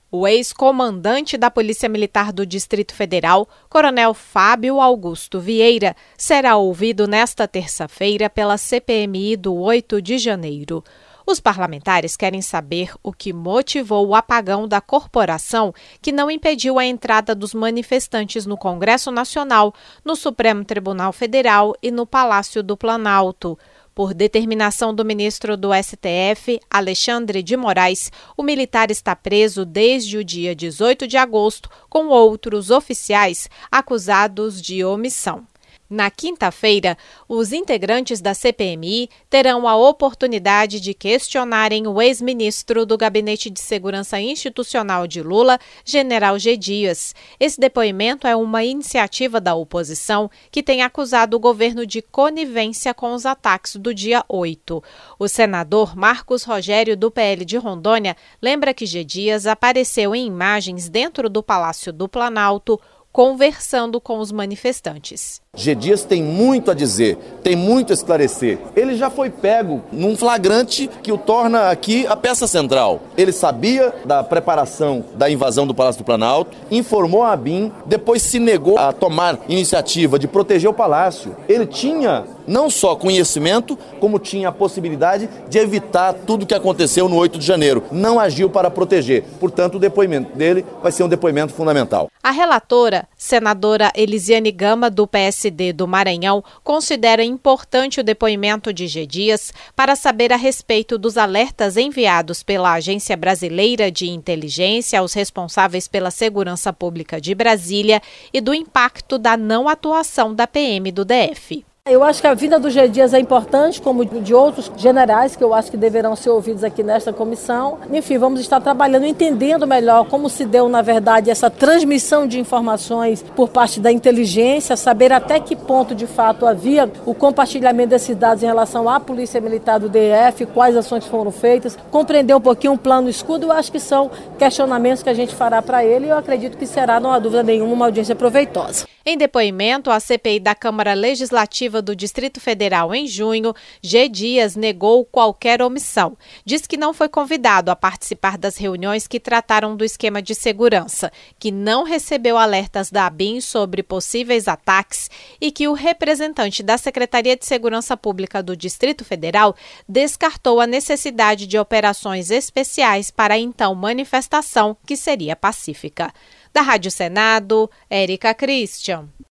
O ex-comandante da Polícia Militar do Distrito Federal, Coronel Fábio Augusto Vieira, será ouvido nesta terça-feira pela CPMI do 8 de janeiro. Os parlamentares querem saber o que motivou o apagão da corporação que não impediu a entrada dos manifestantes no Congresso Nacional, no Supremo Tribunal Federal e no Palácio do Planalto. Por determinação do ministro do STF, Alexandre de Moraes, o militar está preso desde o dia 18 de agosto com outros oficiais acusados de omissão. Na quinta-feira, os integrantes da CPMI terão a oportunidade de questionarem o ex-ministro do Gabinete de Segurança Institucional de Lula, General G. Dias. Esse depoimento é uma iniciativa da oposição que tem acusado o governo de conivência com os ataques do dia 8. O senador Marcos Rogério, do PL de Rondônia, lembra que G. Dias apareceu em imagens dentro do Palácio do Planalto, conversando com os manifestantes. G. Dias tem muito a dizer, tem muito a esclarecer. Ele já foi pego num flagrante que o torna aqui a peça central. Ele sabia da preparação da invasão do Palácio do Planalto, informou a ABIN, depois se negou a tomar iniciativa de proteger o Palácio. Ele tinha não só conhecimento, como tinha a possibilidade de evitar tudo o que aconteceu no 8 de janeiro. Não agiu para proteger. Portanto, o depoimento dele vai ser um depoimento fundamental. A relatora, senadora Elisiane Gama, do PSD do Maranhão, considera importante o depoimento de G. Dias para saber a respeito dos alertas enviados pela Agência Brasileira de Inteligência aos responsáveis pela segurança pública de Brasília e do impacto da não atuação da PM do DF. Eu acho que a vida do G. Dias é importante, como de outros generais que eu acho que deverão ser ouvidos aqui nesta comissão. Enfim, vamos estar trabalhando, entendendo melhor como se deu, na verdade, essa transmissão de informações por parte da inteligência, saber até que ponto, de fato, havia o compartilhamento desses dados em relação à Polícia Militar do DF, quais ações foram feitas, compreender um pouquinho o plano escudo. Eu acho que são questionamentos que a gente fará para ele e eu acredito que será, não há dúvida nenhuma, uma audiência proveitosa. Em depoimento à CPI da Câmara Legislativa do Distrito Federal em junho, G. Dias negou qualquer omissão. Diz que não foi convidado a participar das reuniões que trataram do esquema de segurança, que não recebeu alertas da ABIN sobre possíveis ataques e que o representante da Secretaria de Segurança Pública do Distrito Federal descartou a necessidade de operações especiais para a então manifestação, que seria pacífica. Da Rádio Senado, Érica Christian.